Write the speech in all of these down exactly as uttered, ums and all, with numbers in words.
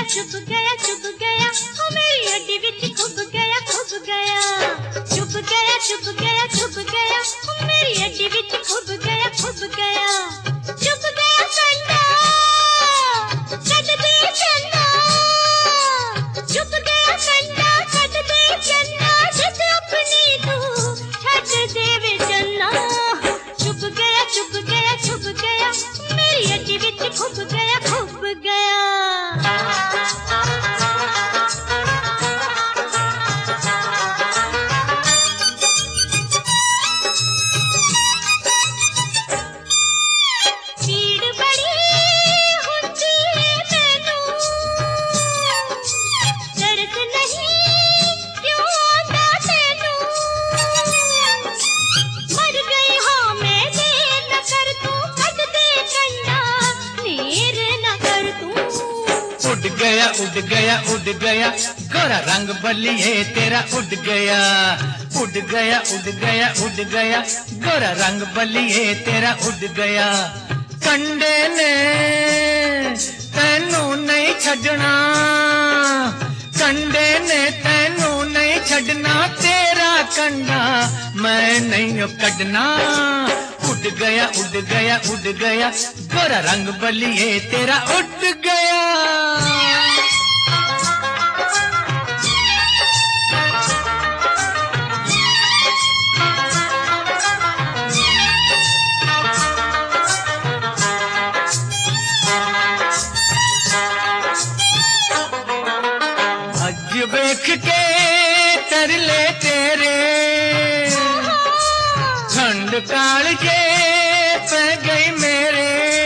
चुप गया चुप गया ओ मेरी हड्डी विच खुब गया खुब गया चुप गया चुप गया चुप गया ओ मेरी हड्डी विच खुब गया खुब गया चुप गया कंडा कट दे चन्ना चुप गया कंडा कट दे चन्ना जित अपनी तू छट दे वे चन्ना चुप गया चुप गया चुप गया मेरी हड्डी विच खुब गया खुब गया उड़ गया उड़ गया उड़ गया गोरा रंग बलिए तेरा उड़ गया उड़ गया उड़ गया उड़ गया गोरा रंग बलिए तेरा उड़ गया कंडे ने तैनू नहीं छड़ना कंडे ने तैनू नहीं छड़ना तेरा कंडा मैं नहीं कढ़ना उड़ गया उड़ गया उड़ गया गोरा रंग बलिए तेरा उड़ गया देख के तरले तेरे ठंड कालजे पे गई मेरे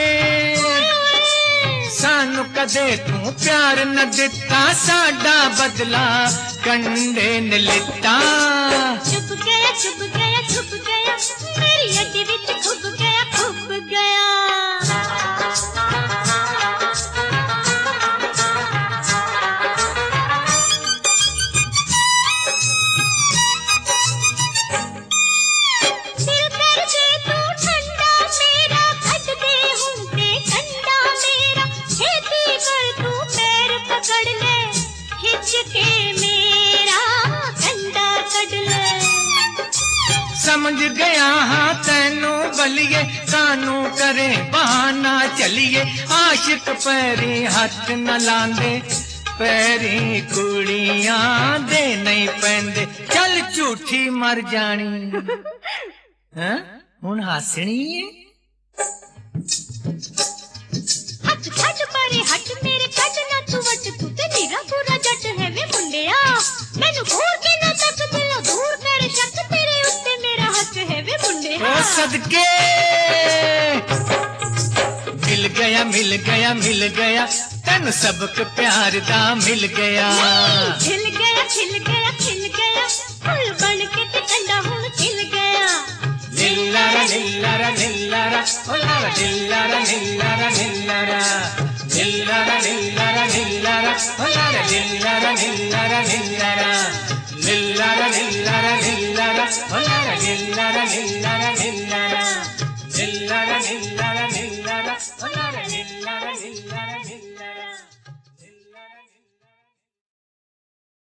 सानू कदे तू प्यार न दिता साडा बदला कंडे ने लिता चुप गया चुप गया चुप गया मेरी हड्डी विच खुब गया खुब गया समझ गया हाँ तैनू बलिए कानू करे बहाना चलिए आशिक पैरी हाथ न लांदे पैरी कुड़ियां दे नहीं पैंदे चल झूठी मर जानी हैं हुण हसनी है हट छट परे हट मेरे कट ना तू वट तू ते नीरा पूरा जट है वे मुंडिया मैनू घूर के ना तक दिलों दूर कर शक तेरे उत्ते मेरा हक है वे मुंडिया ओ सदके मिल गया मिल गया मिल गया तन सबक प्यार दा मिल गया खिल गया खिल गया खिल गया फूल बन के ते कंडा हुण खिल गया निल्लारा निल्लारा निल्लारा ओ लारा निल्लारा निल्लारा निल्लारा निल्लारा निल्लारा निल्लारा ओ लारा निल्लारा निल्लारा निल्लारा निल्लारा निल्लारा निल्लारा ओ लारा निल्लारा निल्लारा निल्लारा